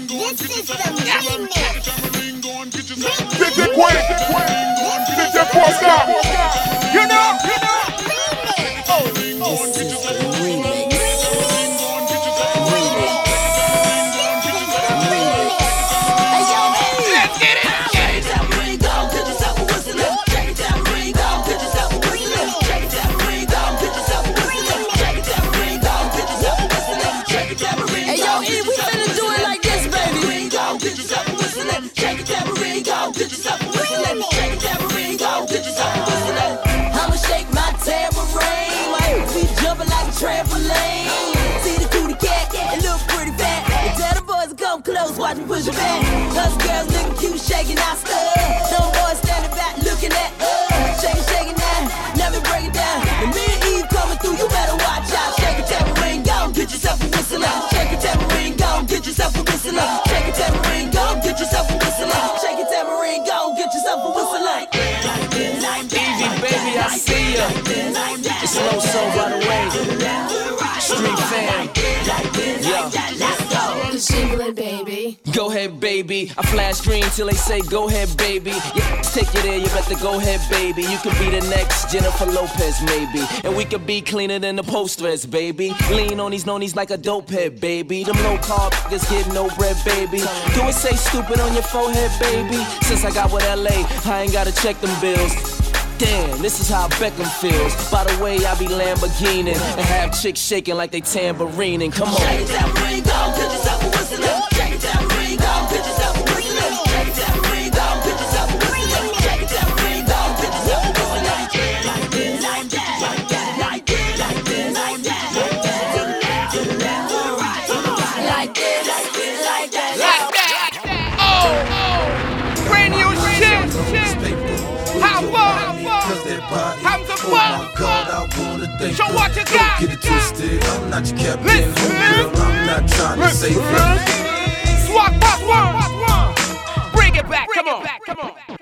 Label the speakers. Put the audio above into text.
Speaker 1: This is the remix.
Speaker 2: C'était quoi? C'était quoi ça? You know?
Speaker 1: This is the remix.
Speaker 3: I'ma shake my tambourine. My hips be jumping like a trampoline. See the cootie cat, it look pretty fat. And tell the boys to come close, watch me push it back. Us girls looking cute, shaking our stuff. Them boys standing back looking at us. Shaking now, let me break it down. And me and Eve coming through, you better watch out. Shake a tambourine, go get yourself a whistle up. Shake a tambourine, go get yourself a whistle up. Shake a tambourine, go get yourself a whistle up. Shake a tambourine, go get yourself a whistle up.
Speaker 4: Easy, baby, I see ya. It's low soul right away. Street fam.
Speaker 3: Jingling, baby.
Speaker 4: Go ahead, baby. I flash green till they say go ahead, baby. Yeah, take you there, you better go ahead, baby. You could be the next Jennifer Lopez, maybe. And we could be cleaner than the post-dress, baby. Lean on these nonies like a dope head, baby. Them low carb niggas get no bread, baby. Do it say stupid on your forehead, baby. Since I got with LA, I ain't gotta check them bills. Damn, this is how Beckham feels. By the way, I be Lamborghini and have chicks shaking like they tambourine. Come on.
Speaker 3: Shake that ring, go get yourself a whistle up. Shake that ring, go get yourself a whistle up. Shake that ring, go get yourself a whistle up. Shake that ring, go get yourself a whistle up. Like this, like that, like that, like this, like this, like that, like that. To the left, to the left, to the right, to the right. Like this, like this, like that,
Speaker 2: Like that. Oh, brand new shit. How far? How's the fuck? Show what you got.
Speaker 5: Get it twisted, I'm not your captain.
Speaker 2: Listen.
Speaker 5: I'm not trying to save you.
Speaker 2: Swap, pop, one. Bring it back, come on.